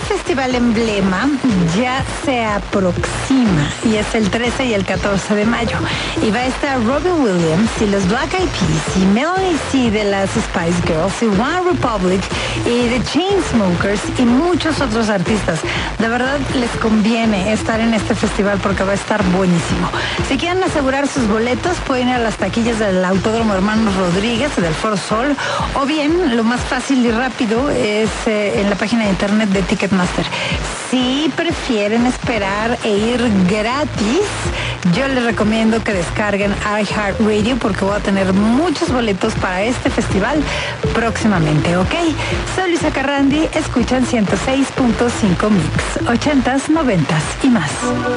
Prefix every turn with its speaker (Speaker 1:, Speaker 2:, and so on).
Speaker 1: festival emblema ya se aproxima y es el 13 y el 14 de mayo. Y va a estar Robin Williams y los Black Eyed Peas y Melanie C de las Spice Girls y One Republic y The Chainsmokers y muchos otros artistas. De verdad les conviene estar en este festival porque va a estar buenísimo. Si quieren asegurar sus boletos, pueden ir a las taquillas del Autódromo Hermanos Rodríguez, del Foro Sol, o bien, lo más fácil y rápido es en la página de internet de Ticketmaster. Si prefieren esperar e ir gratis, yo les recomiendo que descarguen iHeartRadio porque voy a tener muchos boletos para este festival próximamente, ¿ok? Soy Luisa Carrandi, escuchan 106.5 Mix, 80s, 90s y más.